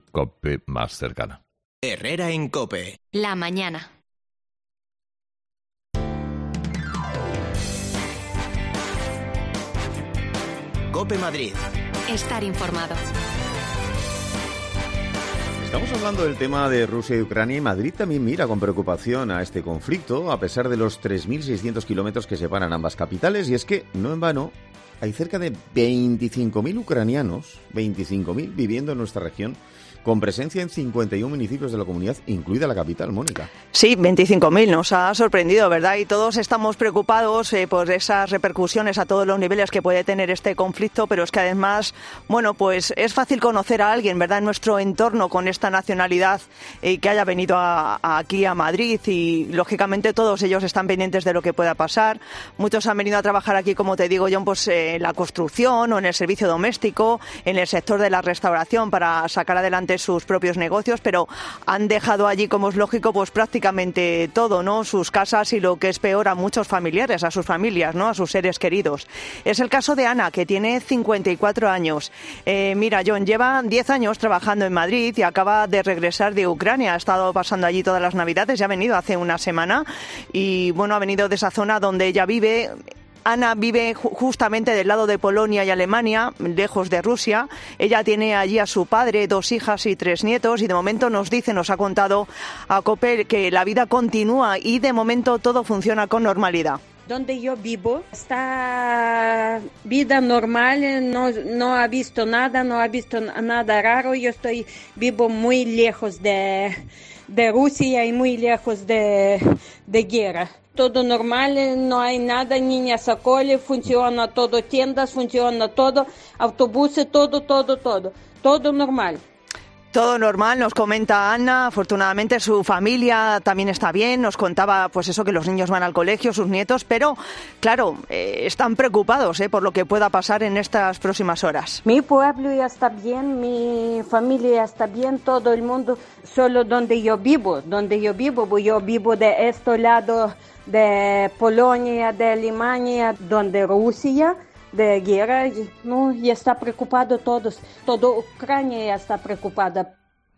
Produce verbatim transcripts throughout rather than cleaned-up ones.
COPE más cercana. Herrera en COPE. La mañana. COPE Madrid. Estar informado. Estamos hablando del tema de Rusia y Ucrania y Madrid también mira con preocupación a este conflicto, a pesar de los tres mil seiscientos kilómetros que separan ambas capitales. Y es que, no en vano, hay cerca de veinticinco mil ucranianos, veinticinco mil viviendo en nuestra región, con presencia en cincuenta y uno municipios de la comunidad, incluida la capital, Mónica. Sí, veinticinco mil, nos ha sorprendido, ¿verdad? Y todos estamos preocupados eh, por esas repercusiones a todos los niveles que puede tener este conflicto, pero es que además, bueno, pues es fácil conocer a alguien, ¿verdad?, en nuestro entorno con esta nacionalidad eh, que haya venido a, a aquí a Madrid y, lógicamente, todos ellos están pendientes de lo que pueda pasar. Muchos han venido a trabajar aquí, como te digo, John, pues eh, en la construcción o en el servicio doméstico, en el sector de la restauración para sacar adelante sus propios negocios, pero han dejado allí, como es lógico, pues prácticamente todo, ¿no? Sus casas y, lo que es peor, a muchos familiares, a sus familias, ¿no? A sus seres queridos. Es el caso de Ana, que tiene cincuenta y cuatro años. Eh, mira, John, lleva diez años trabajando en Madrid y acaba de regresar de Ucrania. Ha estado pasando allí todas las Navidades, ya ha venido hace una semana y, bueno, ha venido de esa zona donde ella vive. Ana vive justamente del lado de Polonia y Alemania, lejos de Rusia. Ella tiene allí a su padre, dos hijas y tres nietos, y de momento nos dice, nos ha contado a COPE que la vida continúa y de momento todo funciona con normalidad. Donde yo vivo está vida normal, no, no ha visto nada, no ha visto nada raro. Yo estoy vivo muy lejos de, de Rusia y muy lejos de, de guerra. Todo normal, no hay nada, niñas a cole, funciona todo, tiendas, funciona todo, autobuses, todo, todo, todo, todo normal. Todo normal, nos comenta Ana. Afortunadamente su familia también está bien. Nos contaba, pues eso, que los niños van al colegio, sus nietos, pero claro, eh, están preocupados eh, por lo que pueda pasar en estas próximas horas. Mi pueblo ya está bien, mi familia ya está bien, todo el mundo, solo donde yo vivo, donde yo vivo, yo vivo de este lado de Polonia, de Alemania, donde Rusia, de guerra, no, ya está preocupado todos, toda Ucrania ya está preocupada.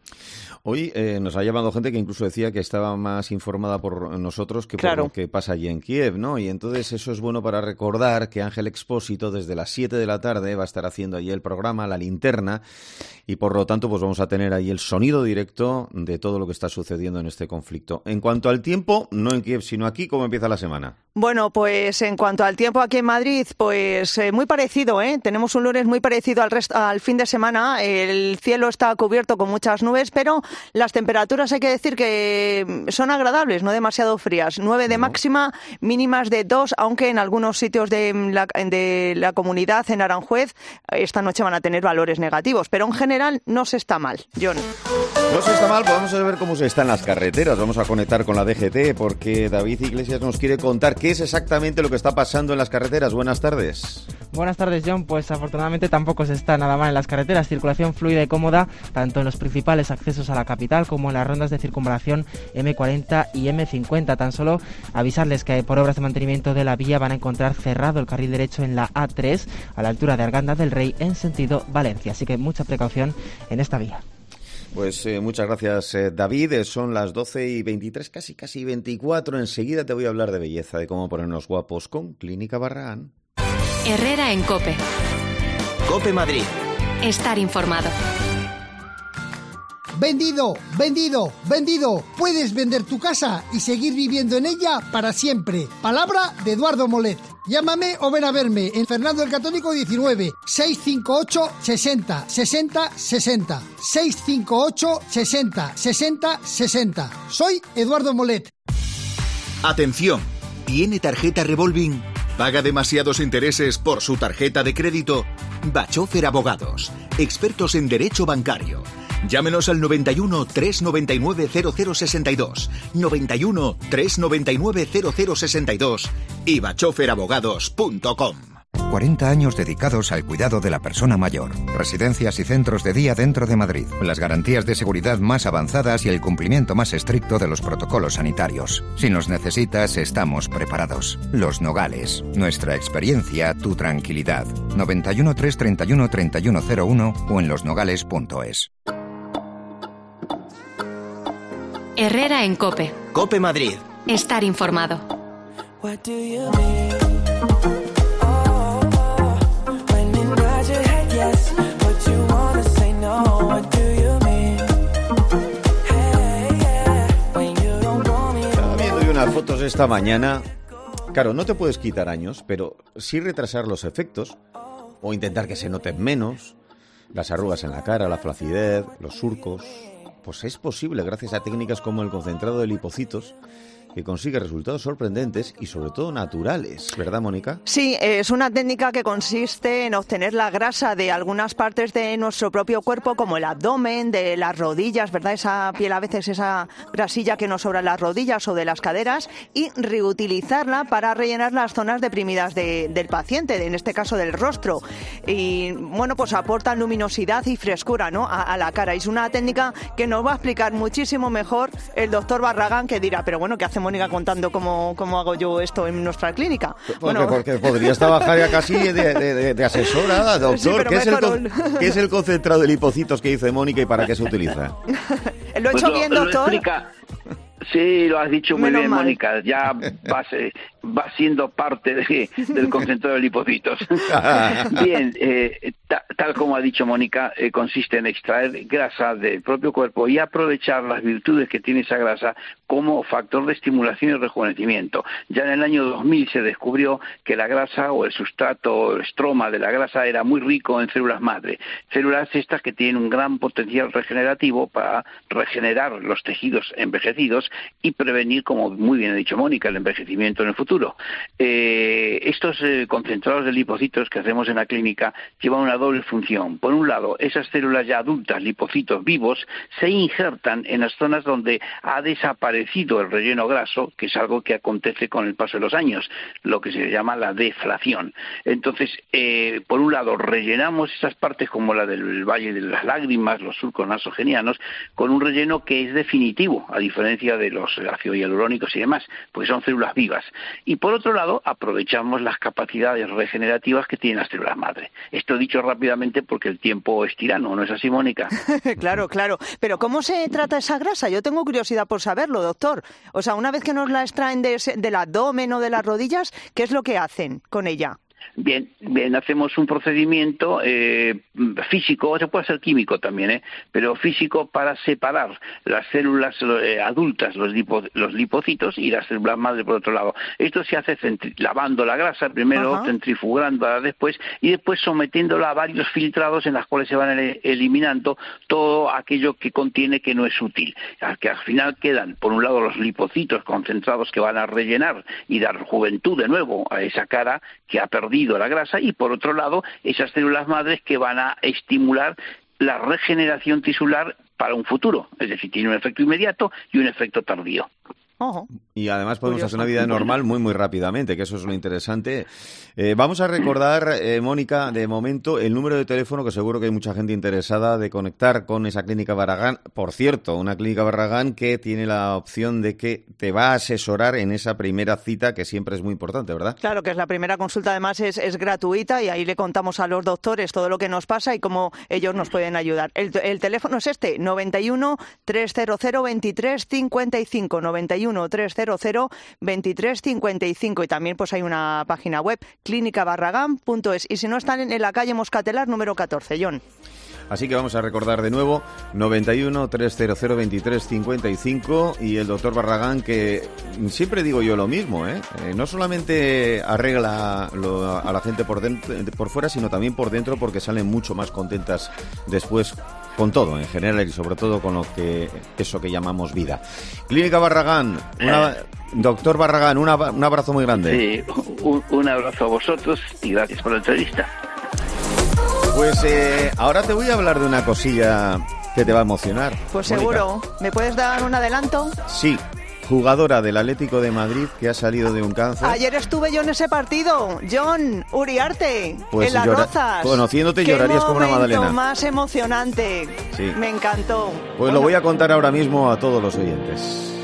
Hoy eh, nos ha llamado gente que incluso decía que estaba más informada por nosotros que claro. por lo que pasa allí en Kiev, ¿no? Y entonces eso es bueno para recordar que Ángel Expósito desde las siete de la tarde va a estar haciendo allí el programa La Linterna y por lo tanto pues vamos a tener ahí el sonido directo de todo lo que está sucediendo en este conflicto. En cuanto al tiempo, no en Kiev sino aquí, ¿cómo empieza la semana? Bueno, pues en cuanto al tiempo aquí en Madrid, pues eh, muy parecido, ¿eh? Tenemos un lunes muy parecido al, resto, al fin de semana. El cielo está cubierto con muchas nubes, pero las temperaturas hay que decir que son agradables, no demasiado frías. nueve de máxima, mínimas de dos, aunque en algunos sitios de la, de la comunidad, en Aranjuez, esta noche van a tener valores negativos. Pero en general no se está mal, John. No se está mal, pues vamos a ver cómo se está en las carreteras. Vamos a conectar con la D G T porque David Iglesias nos quiere contar qué es exactamente lo que está pasando en las carreteras. Buenas tardes. Buenas tardes, John. Pues afortunadamente tampoco se está nada mal en las carreteras. Circulación fluida y cómoda, tanto en los principales accesos a la capital como en las rondas de circunvalación eme cuarenta y eme cincuenta. Tan solo avisarles que por obras de mantenimiento de la vía van a encontrar cerrado el carril derecho en la A tres a la altura de Arganda del Rey en sentido Valencia. Así que mucha precaución en esta vía. Pues eh, muchas gracias, eh, David. Eh, son las doce y veintitrés, casi casi veinticuatro. Enseguida te voy a hablar de belleza, de cómo ponernos guapos con Clínica Barragán. Herrera en COPE. COPE Madrid. Estar informado. Vendido, vendido, vendido. Puedes vender tu casa y seguir viviendo en ella para siempre. Palabra de Eduardo Molet. Llámame o ven a verme en Fernando el Católico diecinueve, seiscientos cincuenta y ocho, sesenta, sesenta, sesenta. seiscientos cincuenta y ocho, sesenta, sesenta, sesenta. Soy Eduardo Molet. Atención, ¿tiene tarjeta revolving? ¿Paga demasiados intereses por su tarjeta de crédito? Bachofer Abogados, expertos en derecho bancario. Llámenos al noventa y uno, trescientos noventa y nueve, cero cero sesenta y dos, noventa y uno, trescientos noventa y nueve, cero cero sesenta y dos y bachofer abogados punto com. cuarenta años dedicados al cuidado de la persona mayor. Residencias y centros de día dentro de Madrid. Las garantías de seguridad más avanzadas y el cumplimiento más estricto de los protocolos sanitarios. Si nos necesitas, estamos preparados. Los Nogales. Nuestra experiencia, tu tranquilidad. noventa y uno, trescientos treinta y uno, treinta y uno cero uno o en los nogales punto es. Herrera en COPE. COPE Madrid. Estar informado. Estaba viendo yo unas fotos esta mañana. Claro, no te puedes quitar años, pero sí retrasar los efectos o intentar que se noten menos. Las arrugas en la cara, la flacidez, los surcos. Pues es posible gracias a técnicas como el concentrado de lipocitos, que consigue resultados sorprendentes y sobre todo naturales, ¿verdad, Mónica? Sí, es una técnica que consiste en obtener la grasa de algunas partes de nuestro propio cuerpo, como el abdomen, de las rodillas, ¿verdad? Esa piel, a veces esa grasilla que nos sobra en las rodillas o de las caderas, y reutilizarla para rellenar las zonas deprimidas de, del paciente, en este caso del rostro. Y bueno, pues aporta luminosidad y frescura, ¿no?, a, a la cara. Es una técnica que nos va a explicar muchísimo mejor el doctor Barragán, que dirá, pero bueno, ¿qué hace Mónica contando cómo, cómo hago yo esto en nuestra clínica? Porque, bueno, porque podrías trabajar ya casi de, de, de asesora, doctor. Sí, ¿Qué, es el con, ¿Qué es el concentrado de lipocitos que dice Mónica y para qué se utiliza? ¿Lo he hecho pues bien, lo, doctor? Lo explica. Sí, lo has dicho muy Menos bien, mal. Mónica. Ya va, va siendo parte de, del concentrado de lipocitos. Bien, eh, ta, tal como ha dicho Mónica, eh, consiste en extraer grasa del propio cuerpo y aprovechar las virtudes que tiene esa grasa como factor de estimulación y rejuvenecimiento. Ya en el año dos mil se descubrió que la grasa o el sustrato o el estroma de la grasa era muy rico en células madre. Células estas que tienen un gran potencial regenerativo para regenerar los tejidos envejecidos y prevenir, como muy bien ha dicho Mónica, el envejecimiento en el futuro. Eh, estos eh, concentrados de lipocitos que hacemos en la clínica llevan una doble función. Por un lado, esas células ya adultas, lipocitos vivos, se injertan en las zonas donde ha desaparecido el relleno graso, que es algo que acontece con el paso de los años, lo que se llama la deflación. Entonces, eh, por un lado, rellenamos esas partes como la del Valle de las Lágrimas, los surcos nasogenianos, con un relleno que es definitivo, a diferencia de de los ácidos hialurónicos y demás, porque son células vivas. Y por otro lado, aprovechamos las capacidades regenerativas que tienen las células madre. Esto dicho rápidamente porque el tiempo es tirano, ¿no es así, Mónica? Claro, claro. Pero ¿cómo se trata esa grasa? Yo tengo curiosidad por saberlo, doctor. O sea, una vez que nos la extraen de ese, del abdomen o de las rodillas, ¿qué es lo que hacen con ella? Bien, bien, hacemos un procedimiento eh, físico, se puede hacer químico también, ¿eh? pero físico para separar las células eh, adultas, los, lipo, los lipocitos, y las células madre por otro lado. Esto se hace centri- lavando la grasa, primero Ajá. centrifugándola después, y después sometiéndola a varios filtrados en los cuales se van el- eliminando todo aquello que contiene que no es útil. Que al final quedan, por un lado, los lipocitos concentrados que van a rellenar y dar juventud de nuevo a esa cara que ha perdido la grasa, y por otro lado esas células madres que van a estimular la regeneración tisular para un futuro, es decir, tiene un efecto inmediato y un efecto tardío. Ojo. Y además podemos Curioso. hacer una vida normal muy, muy rápidamente, que eso es lo interesante. Eh, vamos a recordar, eh, Mónica, de momento, el número de teléfono, que seguro que hay mucha gente interesada de conectar con esa clínica Barragán. Por cierto, una clínica Barragán que tiene la opción de que te va a asesorar en esa primera cita, que siempre es muy importante, ¿verdad? Claro, que es la primera consulta, además es, es gratuita, y ahí le contamos a los doctores todo lo que nos pasa y cómo ellos nos pueden ayudar. El, el teléfono es este, noventa y uno, trescientos veintitrés, cincuenta y cinco, noventa y uno, trescientos veintitrés, cincuenta y cinco, y también pues hay una página web, clínica barragán punto es, y si no están en, en la calle Moscatelar número catorce, John. Así que vamos a recordar de nuevo, noventa y uno, trescientos veintitrés, cincuenta y cinco, y el doctor Barragán, que siempre digo yo lo mismo, ¿eh? Eh, no solamente arregla lo, a la gente por, dentro, por fuera, sino también por dentro, porque salen mucho más contentas después con todo en general, y sobre todo con lo que eso que llamamos vida. Clínica Barragán, una, doctor Barragán, una, un abrazo muy grande. Sí, un, un abrazo a vosotros y gracias por la entrevista. Pues eh, ahora te voy a hablar de una cosilla que te va a emocionar. Pues Mónica. seguro. ¿Me puedes dar un adelanto? Sí. Jugadora del Atlético de Madrid que ha salido de un cáncer. Ayer estuve yo en ese partido, John Uriarte, pues en Las llora- Rozas. Conociéndote llorarías como una magdalena. Qué momento más emocionante. Sí. Me encantó. Pues Bueno, lo voy a contar ahora mismo a todos los oyentes.